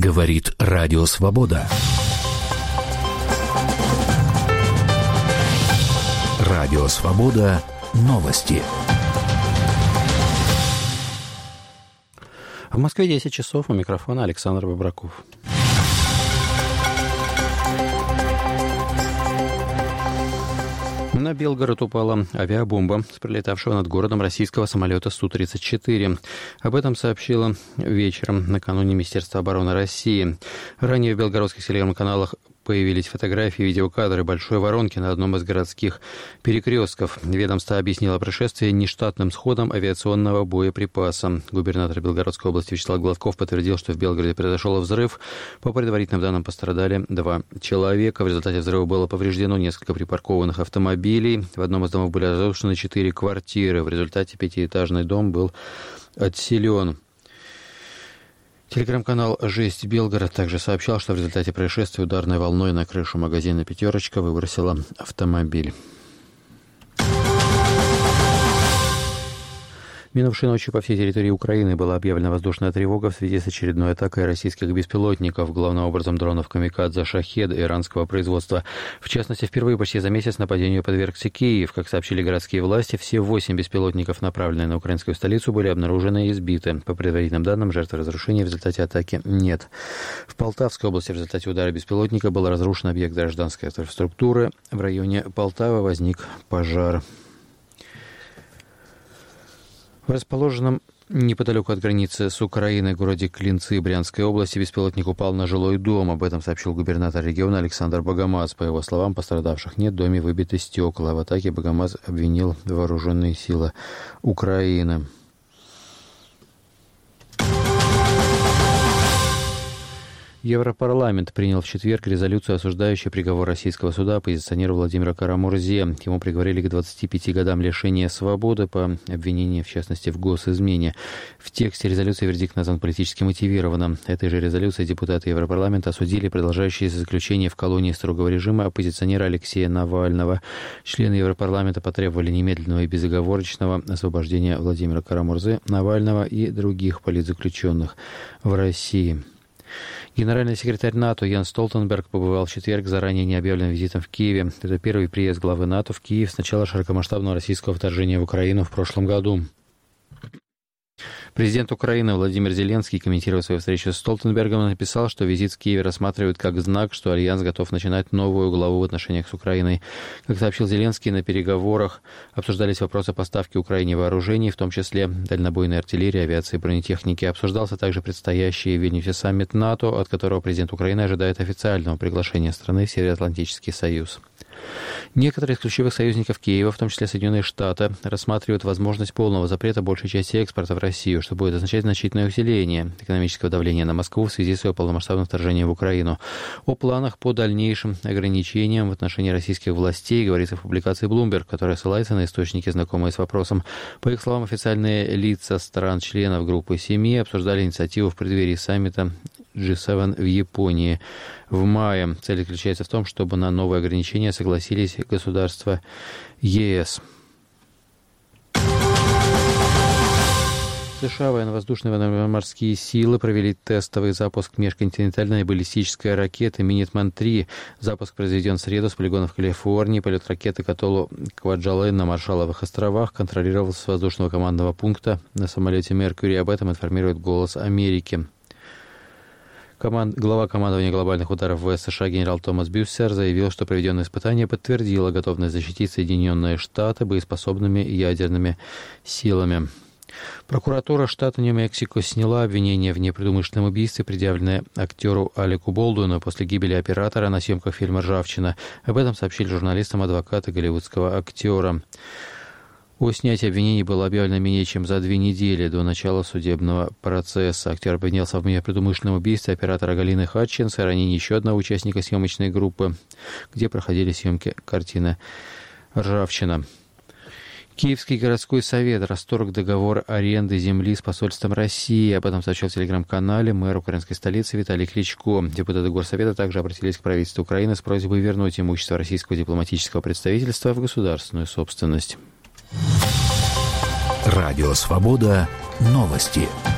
Говорит Радио Свобода. Радио Свобода. Новости. В Москве 10 часов. У микрофона Александр Бобраков. На Белгород упала авиабомба с пролетавшего над городом российского самолета Су-34. Об этом сообщило вечером накануне Министерство обороны России. Ранее в белгородских телеграм-каналах появились фотографии и видеокадры большой воронки на одном из городских перекрестков. Ведомство объяснило происшествие нештатным сходом авиационного боеприпаса. Губернатор Белгородской области Вячеслав Гладков подтвердил, что в Белгороде произошел взрыв. По предварительным данным пострадали 2 человека. В результате взрыва было повреждено несколько припаркованных автомобилей. В одном из домов были разрушены 4 квартиры. В результате 5-этажный дом был отселен. Телеграм-канал «Жесть Белгород» также сообщал, что в результате происшествия ударной волной на крышу магазина «Пятерочка» выбросила автомобиль. Минувшей ночью по всей территории Украины была объявлена воздушная тревога в связи с очередной атакой российских беспилотников, главным образом дронов «Камикадзе» «Шахед» иранского производства. В частности, впервые почти за месяц нападению подвергся Киев. Как сообщили городские власти, все 8 беспилотников, направленные на украинскую столицу, были обнаружены и сбиты. По предварительным данным, жертв разрушений в результате атаки нет. В Полтавской области в результате удара беспилотника был разрушен объект гражданской инфраструктуры. В районе Полтавы возник пожар. В расположенном неподалеку от границы с Украиной городе Клинцы Брянской области беспилотник упал на жилой дом. Об этом сообщил губернатор региона Александр Богомаз. По его словам, пострадавших нет, в доме выбиты стекла. В атаке Богомаз обвинил вооруженные силы Украины. Европарламент принял в четверг резолюцию, осуждающую приговор российского суда оппозиционеру Владимира Карамурзе. Ему приговорили к 25 годам лишения свободы по обвинению, в частности, в госизмене. В тексте резолюции вердикт назван политически мотивированным. Этой же резолюцией депутаты Европарламента осудили продолжающееся заключение в колонии строгого режима оппозиционера Алексея Навального. Члены Европарламента потребовали немедленного и безоговорочного освобождения Владимира Карамурзе, Навального и других политзаключенных в России. Генеральный секретарь НАТО Йенс Столтенберг побывал в четверг заранее необъявленным визитом в Киеве. Это первый приезд главы НАТО в Киев с начала широкомасштабного российского вторжения в Украину в прошлом году. Президент Украины Владимир Зеленский, комментируя свою встречу с Столтенбергом, написал, что визит в Киеве рассматривают как знак, что Альянс готов начинать новую главу в отношениях с Украиной. Как сообщил Зеленский, на переговорах обсуждались вопросы поставки Украине вооружений, в том числе дальнобойной артиллерии, авиации и бронетехники. Обсуждался также предстоящий в Вильнюсе саммит НАТО, от которого президент Украины ожидает официального приглашения страны в Североатлантический союз. Некоторые из ключевых союзников Киева, в том числе Соединенные Штаты, рассматривают возможность полного запрета большей части экспорта в Россию, что будет означать значительное усиление экономического давления на Москву в связи с ее полномасштабным вторжением в Украину. О планах по дальнейшим ограничениям в отношении российских властей говорится в публикации Bloomberg, которая ссылается на источники, знакомые с вопросом. По их словам, официальные лица стран-членов группы 7 обсуждали инициативу в преддверии саммита G7 в Японии в мае. Цель заключается в том, чтобы на новые ограничения согласились государства ЕС. США военно-воздушные и военно-морские силы провели тестовый запуск межконтинентальной баллистической ракеты «Минитман-3». Запуск произведен в среду с полигона в Калифорнии. Полет ракеты к атоллу Кваджале на Маршалловых островах контролировался с воздушного командного пункта на самолете «Меркьюри». Об этом информирует «Голос Америки». Глава командования глобальных ударов ВС США генерал Томас Бюссер заявил, что проведенное испытание подтвердило готовность защитить Соединенные Штаты боеспособными ядерными силами. Прокуратура штата Нью-Мексико сняла обвинение в непредумышленном убийстве, предъявленное актеру Алеку Болдуину после гибели оператора на съемках фильма «Ржавчина». Об этом сообщили журналистам адвокаты голливудского актера. О снятии обвинений было объявлено менее чем за 2 недели до начала судебного процесса. Актер обвинялся в предумышленном убийстве оператора Галины Хатчинс и ранении еще одного участника съемочной группы, где проходили съемки картины «Ржавчина». Киевский городской совет расторг договор аренды земли с посольством России. Об этом сообщил в телеграм-канале мэр украинской столицы Виталий Кличко. Депутаты горсовета также обратились к правительству Украины с просьбой вернуть имущество российского дипломатического представительства в государственную собственность. Радио Свобода. Новости.